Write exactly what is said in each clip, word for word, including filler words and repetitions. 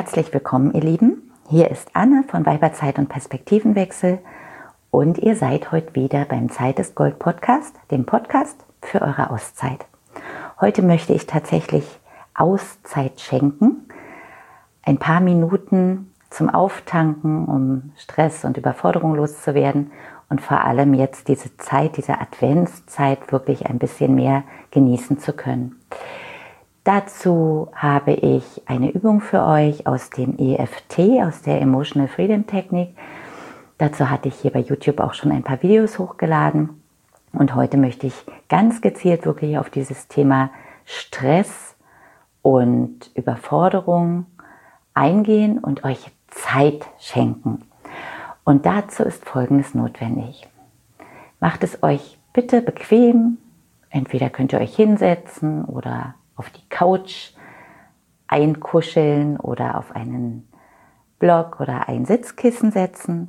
Herzlich willkommen, ihr Lieben. Hier ist Anne von Weiberzeit und Perspektivenwechsel und ihr seid heute wieder beim Zeit ist Gold Podcast, dem Podcast für eure Auszeit. Heute möchte ich tatsächlich Auszeit schenken, ein paar Minuten zum Auftanken, um Stress und Überforderung loszuwerden und vor allem jetzt diese Zeit, diese Adventszeit wirklich ein bisschen mehr genießen zu können. Dazu habe ich eine Übung für euch aus dem E F T, aus der Emotional Freedom Technik. Dazu hatte ich hier bei YouTube auch schon ein paar Videos hochgeladen. Und heute möchte ich ganz gezielt wirklich auf dieses Thema Stress und Überforderung eingehen und euch Zeit schenken. Und dazu ist Folgendes notwendig. Macht es euch bitte bequem. Entweder könnt ihr euch hinsetzen oder auf die Couch einkuscheln oder auf einen Block oder ein Sitzkissen setzen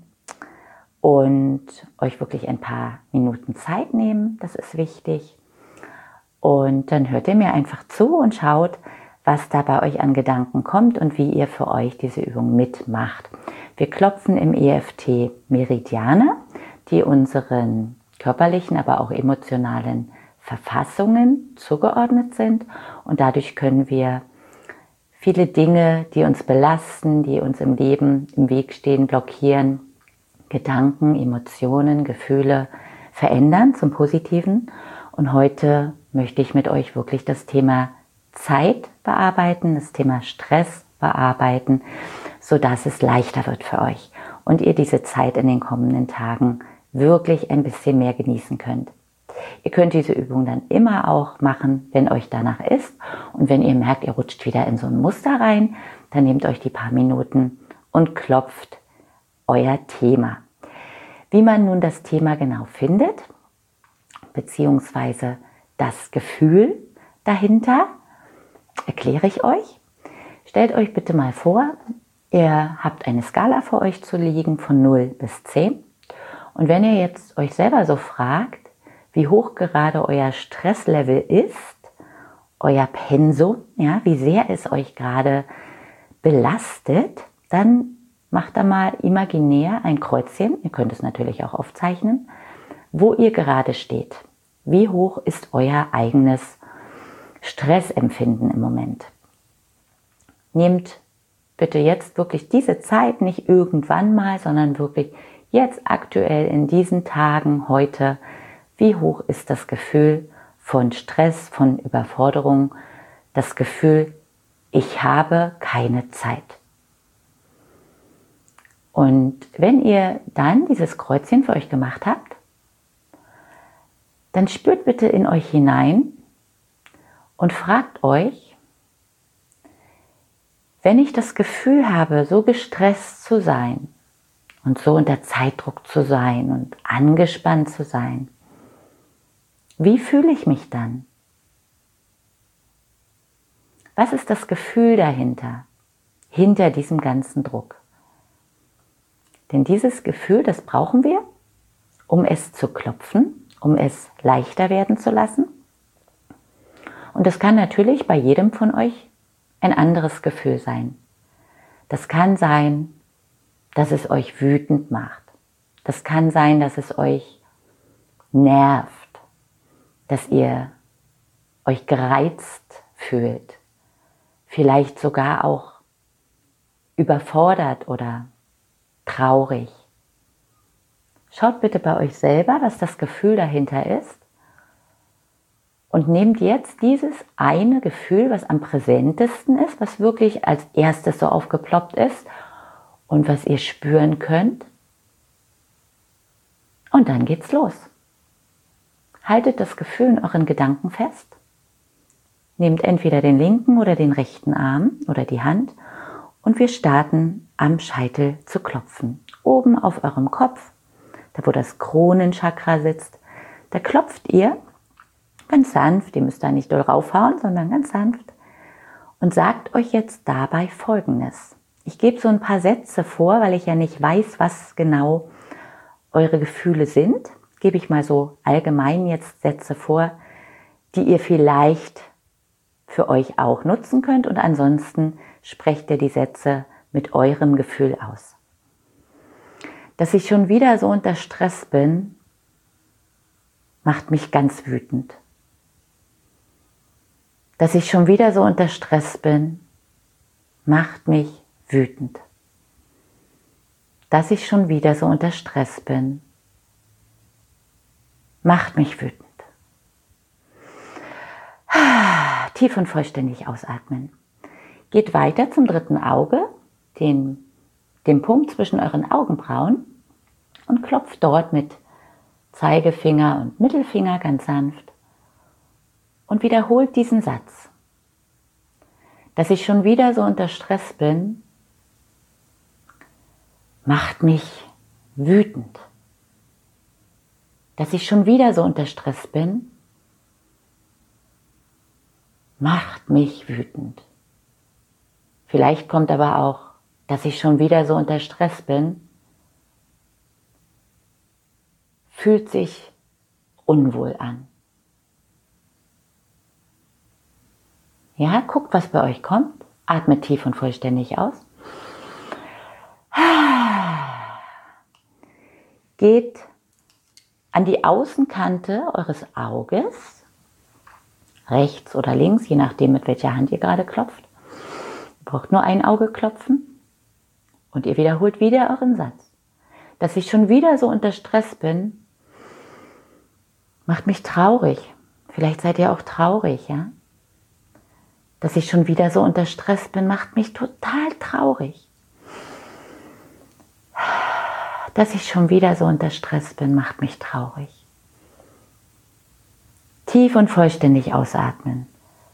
und euch wirklich ein paar Minuten Zeit nehmen, das ist wichtig. Und dann hört ihr mir einfach zu und schaut, was da bei euch an Gedanken kommt und wie ihr für euch diese Übung mitmacht. Wir klopfen im E F T Meridiane, die unseren körperlichen, aber auch emotionalen Verfassungen zugeordnet sind und dadurch können wir viele Dinge, die uns belasten, die uns im Leben im Weg stehen, blockieren, Gedanken, Emotionen, Gefühle verändern zum Positiven. Und heute möchte ich mit euch wirklich das Thema Zeit bearbeiten, das Thema Stress bearbeiten, sodass es leichter wird für euch und ihr diese Zeit in den kommenden Tagen wirklich ein bisschen mehr genießen könnt. Ihr könnt diese Übung dann immer auch machen, wenn euch danach ist. Und wenn ihr merkt, ihr rutscht wieder in so ein Muster rein, dann nehmt euch die paar Minuten und klopft euer Thema. Wie man nun das Thema genau findet, beziehungsweise das Gefühl dahinter, erkläre ich euch. Stellt euch bitte mal vor, ihr habt eine Skala vor euch zu liegen von null bis zehn. Und wenn ihr jetzt euch selber so fragt, wie hoch gerade euer Stresslevel ist, euer Pensum, ja, wie sehr es euch gerade belastet, dann macht da mal imaginär ein Kreuzchen, ihr könnt es natürlich auch aufzeichnen, wo ihr gerade steht. Wie hoch ist euer eigenes Stressempfinden im Moment? Nehmt bitte jetzt wirklich diese Zeit, nicht irgendwann mal, sondern wirklich jetzt aktuell in diesen Tagen, heute. Wie hoch ist das Gefühl von Stress, von Überforderung, das Gefühl, ich habe keine Zeit. Und wenn ihr dann dieses Kreuzchen für euch gemacht habt, dann spürt bitte in euch hinein und fragt euch, wenn ich das Gefühl habe, so gestresst zu sein und so unter Zeitdruck zu sein und angespannt zu sein, wie fühle ich mich dann? Was ist das Gefühl dahinter, hinter diesem ganzen Druck? Denn dieses Gefühl, das brauchen wir, um es zu klopfen, um es leichter werden zu lassen. Und das kann natürlich bei jedem von euch ein anderes Gefühl sein. Das kann sein, dass es euch wütend macht. Das kann sein, dass es euch nervt, dass ihr euch gereizt fühlt, vielleicht sogar auch überfordert oder traurig. Schaut bitte bei euch selber, was das Gefühl dahinter ist und nehmt jetzt dieses eine Gefühl, was am präsentesten ist, was wirklich als erstes so aufgeploppt ist und was ihr spüren könnt und dann geht's los. Haltet das Gefühl in euren Gedanken fest. Nehmt entweder den linken oder den rechten Arm oder die Hand und wir starten am Scheitel zu klopfen. Oben auf eurem Kopf, da wo das Kronenchakra sitzt, da klopft ihr ganz sanft, ihr müsst da nicht doll raufhauen, sondern ganz sanft und sagt euch jetzt dabei Folgendes. Ich gebe so ein paar Sätze vor, weil ich ja nicht weiß, was genau eure Gefühle sind. Gebe ich mal so allgemein jetzt Sätze vor, die ihr vielleicht für euch auch nutzen könnt und ansonsten sprecht ihr die Sätze mit eurem Gefühl aus. Dass ich schon wieder so unter Stress bin, macht mich ganz wütend. Dass ich schon wieder so unter Stress bin, macht mich wütend. Dass ich schon wieder so unter Stress bin, macht mich wütend. Tief und vollständig ausatmen. Geht weiter zum dritten Auge, den, den Punkt zwischen euren Augenbrauen und klopft dort mit Zeigefinger und Mittelfinger ganz sanft und wiederholt diesen Satz. Dass ich schon wieder so unter Stress bin, macht mich wütend. Dass ich schon wieder so unter Stress bin, macht mich wütend. Vielleicht kommt aber auch, dass ich schon wieder so unter Stress bin, fühlt sich unwohl an. Ja, guckt, was bei euch kommt. Atmet tief und vollständig aus. Geht an die Außenkante eures Auges, rechts oder links, je nachdem, mit welcher Hand ihr gerade klopft. Ihr braucht nur ein Auge klopfen und ihr wiederholt wieder euren Satz. Dass ich schon wieder so unter Stress bin, macht mich traurig. Vielleicht seid ihr auch traurig, ja? Dass ich schon wieder so unter Stress bin, macht mich total traurig. Dass ich schon wieder so unter Stress bin, macht mich traurig. Tief und vollständig ausatmen.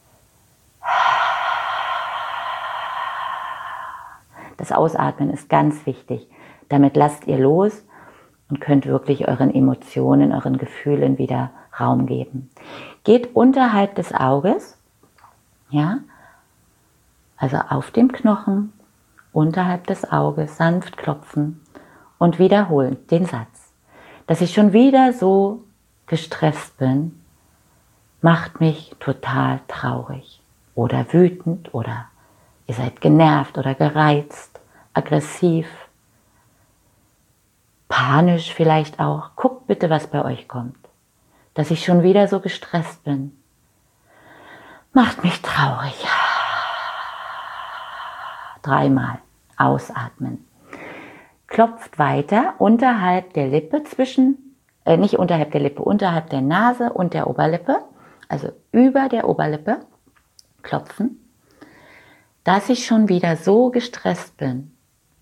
Das Ausatmen ist ganz wichtig. Damit lasst ihr los und könnt wirklich euren Emotionen, euren Gefühlen wieder Raum geben. Geht unterhalb des Auges, ja, also auf dem Knochen, unterhalb des Auges, sanft klopfen und wiederholen den Satz. Dass ich schon wieder so gestresst bin, macht mich total traurig oder wütend oder ihr seid genervt oder gereizt, aggressiv, panisch vielleicht auch. Guckt bitte, was bei euch kommt. Dass ich schon wieder so gestresst bin, macht mich traurig. Dreimal ausatmen. Klopft weiter unterhalb der Lippe zwischen, äh, nicht unterhalb der Lippe, unterhalb der Nase und der Oberlippe, also über der Oberlippe, klopfen, dass ich schon wieder so gestresst bin.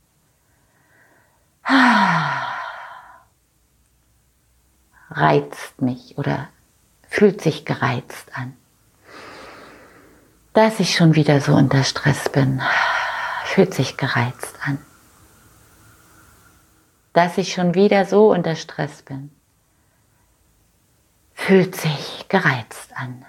Reizt mich oder fühlt sich gereizt an. Dass ich schon wieder so unter Stress bin, fühlt sich gereizt an. Dass ich schon wieder so unter Stress bin, fühlt sich gereizt an.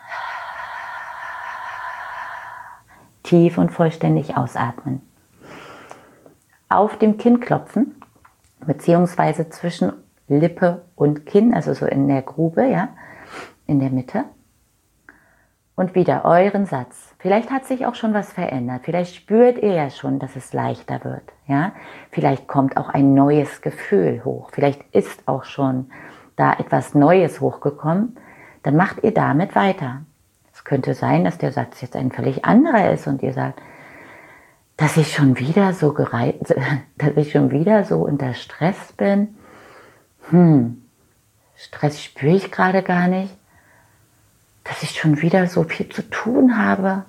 Tief und vollständig ausatmen. Auf dem Kinn klopfen, beziehungsweise zwischen Lippe und Kinn, also so in der Grube, ja, in der Mitte. Und wieder euren Satz. Vielleicht hat sich auch schon was verändert. Vielleicht spürt ihr ja schon, dass es leichter wird. Ja? Vielleicht kommt auch ein neues Gefühl hoch. Vielleicht ist auch schon da etwas Neues hochgekommen. Dann macht ihr damit weiter. Es könnte sein, dass der Satz jetzt ein völlig anderer ist und ihr sagt, dass ich schon wieder so gereizt, dass ich schon wieder so unter Stress bin. Hm, Stress spüre ich gerade gar nicht. Dass ich schon wieder so viel zu tun habe,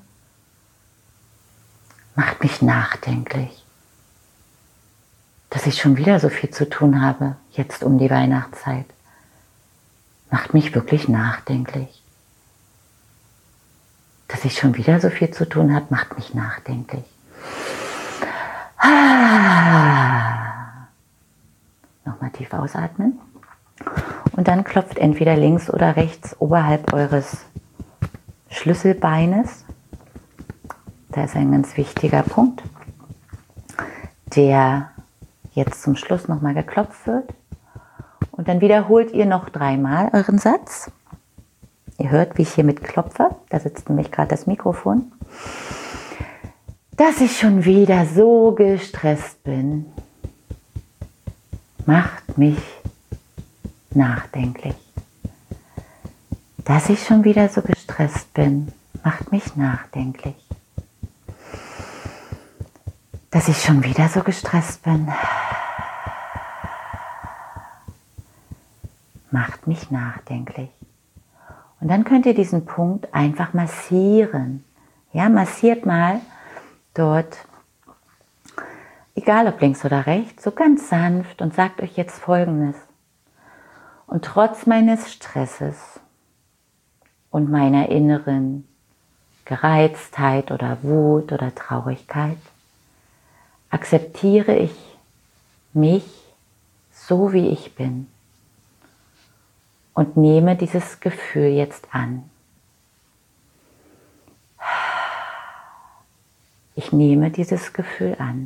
macht mich nachdenklich. Dass ich schon wieder so viel zu tun habe, jetzt um die Weihnachtszeit, macht mich wirklich nachdenklich. Dass ich schon wieder so viel zu tun habe, macht mich nachdenklich. Ah. Nochmal tief ausatmen. Und dann klopft entweder links oder rechts oberhalb eures Schlüsselbeines. Da ist ein ganz wichtiger Punkt, der jetzt zum Schluss nochmal geklopft wird. Und dann wiederholt ihr noch dreimal euren Satz. Ihr hört, wie ich hier mit klopfe. Da sitzt nämlich gerade das Mikrofon. dass ich schon wieder so gestresst bin, macht mich nachdenklich. Dass ich schon wieder so gestresst bin, macht mich nachdenklich. Dass ich schon wieder so gestresst bin, macht mich nachdenklich. Und dann könnt ihr diesen Punkt einfach massieren. Ja, massiert mal dort, egal ob links oder rechts, so ganz sanft und sagt euch jetzt Folgendes. Und trotz meines Stresses und meiner inneren Gereiztheit oder Wut oder Traurigkeit akzeptiere ich mich so, wie ich bin und nehme dieses Gefühl jetzt an. Ich nehme dieses Gefühl an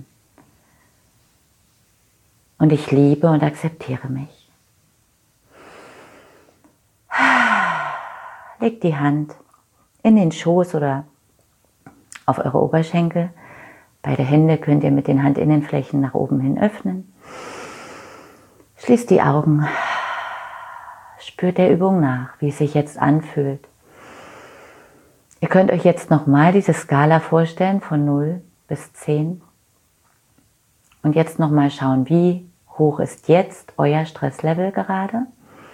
und ich liebe und akzeptiere mich. Legt die Hand in den Schoß oder auf eure Oberschenkel. Beide Hände könnt ihr mit den Handinnenflächen nach oben hin öffnen. Schließt die Augen. Spürt der Übung nach, wie es sich jetzt anfühlt. Ihr könnt euch jetzt nochmal diese Skala vorstellen von null bis zehn. Und jetzt nochmal schauen, wie hoch ist jetzt euer Stresslevel gerade.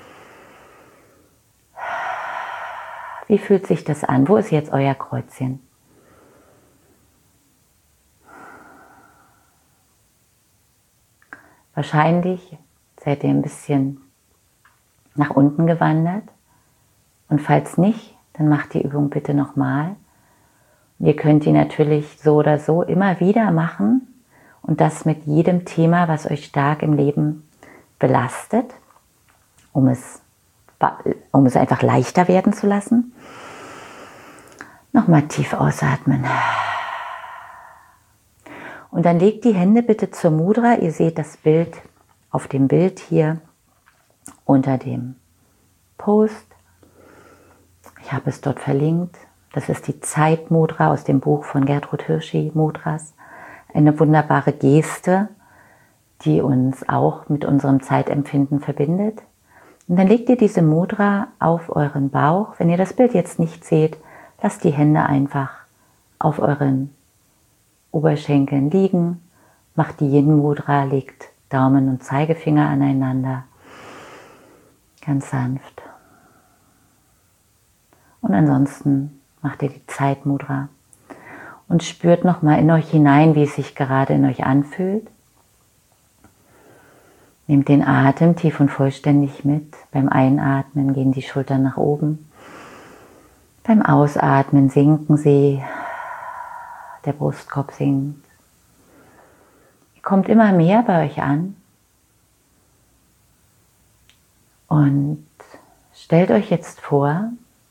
Wie fühlt sich das an? Wo ist jetzt euer Kreuzchen? Wahrscheinlich seid ihr ein bisschen nach unten gewandert. Und falls nicht, dann macht die Übung bitte nochmal. Ihr könnt die natürlich so oder so immer wieder machen. Und das mit jedem Thema, was euch stark im Leben belastet, um es um es einfach leichter werden zu lassen. Nochmal tief ausatmen. Und dann legt die Hände bitte zur Mudra. Ihr seht das Bild auf dem Bild hier unter dem Post. Ich habe es dort verlinkt. Das ist die Zeitmudra aus dem Buch von Gertrud Hirschi, Mudras. Eine wunderbare Geste, die uns auch mit unserem Zeitempfinden verbindet. Und dann legt ihr diese Mudra auf euren Bauch. Wenn ihr das Bild jetzt nicht seht, lasst die Hände einfach auf euren Oberschenkeln liegen. Macht die Yin Mudra, legt Daumen und Zeigefinger aneinander. Ganz sanft. Und ansonsten macht ihr die Zeitmudra. Und spürt nochmal in euch hinein, wie es sich gerade in euch anfühlt. Nehmt den Atem tief und vollständig mit. Beim Einatmen gehen die Schultern nach oben. Beim Ausatmen sinken sie. Der Brustkorb sinkt. Ihr kommt immer mehr bei euch an. Und stellt euch jetzt vor,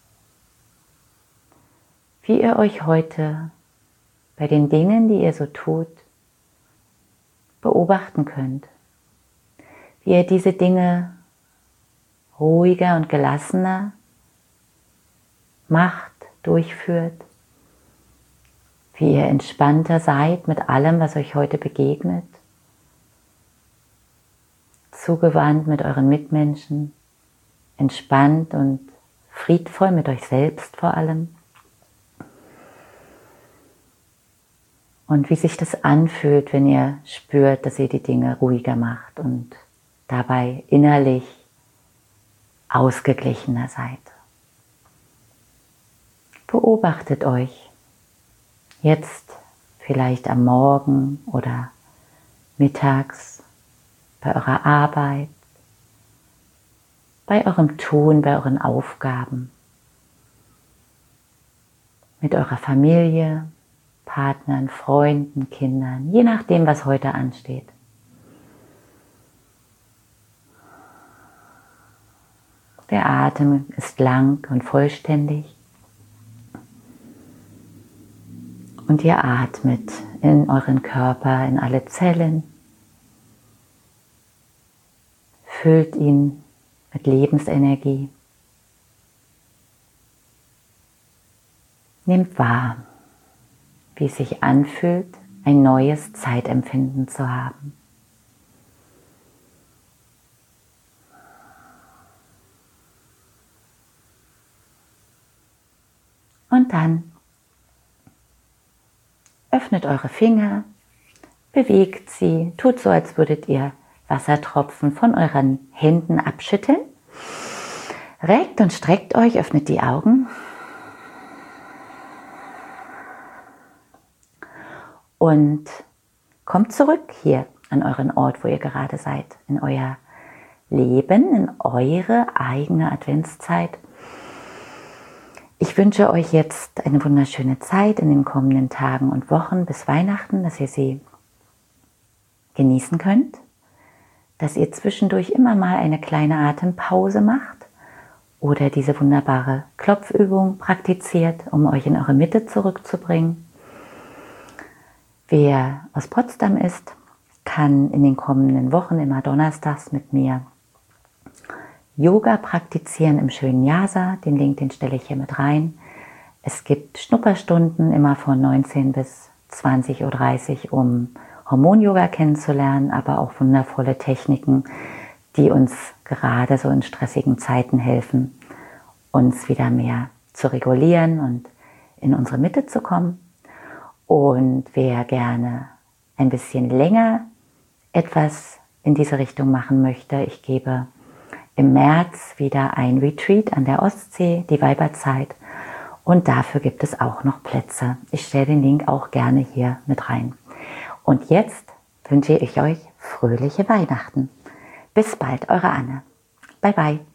wie ihr euch heute bei den Dingen, die ihr so tut, beobachten könnt. Wie ihr diese Dinge ruhiger und gelassener macht, durchführt. Wie ihr entspannter seid mit allem, was euch heute begegnet. Zugewandt mit euren Mitmenschen. Entspannt und friedvoll mit euch selbst vor allem. Und wie sich das anfühlt, wenn ihr spürt, dass ihr die Dinge ruhiger macht und dabei innerlich ausgeglichener seid. Beobachtet euch jetzt vielleicht am Morgen oder mittags bei eurer Arbeit, bei eurem Tun, bei euren Aufgaben, mit eurer Familie, Partnern, Freunden, Kindern, je nachdem, was heute ansteht. Der Atem ist lang und vollständig. Und ihr atmet in euren Körper, in alle Zellen. Füllt ihn mit Lebensenergie. Nehmt wahr, wie es sich anfühlt, ein neues Zeitempfinden zu haben. Und dann öffnet eure Finger, bewegt sie, tut so, als würdet ihr Wassertropfen von euren Händen abschütteln. Reckt und streckt euch, öffnet die Augen. Und kommt zurück hier an euren Ort, wo ihr gerade seid, in euer Leben, in eure eigene Adventszeit. Ich wünsche euch jetzt eine wunderschöne Zeit in den kommenden Tagen und Wochen bis Weihnachten, dass ihr sie genießen könnt, dass ihr zwischendurch immer mal eine kleine Atempause macht oder diese wunderbare Klopfübung praktiziert, um euch in eure Mitte zurückzubringen. Wer aus Potsdam ist, kann in den kommenden Wochen immer donnerstags mit mir Yoga praktizieren im schönen Yasa. Den Link, den stelle ich hier mit rein. Es gibt Schnupperstunden immer von neunzehn bis zwanzig Uhr dreißig, um Hormon-Yoga kennenzulernen, aber auch wundervolle Techniken, die uns gerade so in stressigen Zeiten helfen, uns wieder mehr zu regulieren und in unsere Mitte zu kommen. Und wer gerne ein bisschen länger etwas in diese Richtung machen möchte, ich gebe im März wieder ein Retreat an der Ostsee, die Weiberzeit. Und dafür gibt es auch noch Plätze. Ich stelle den Link auch gerne hier mit rein. Und jetzt wünsche ich euch fröhliche Weihnachten. Bis bald, eure Anne. Bye bye.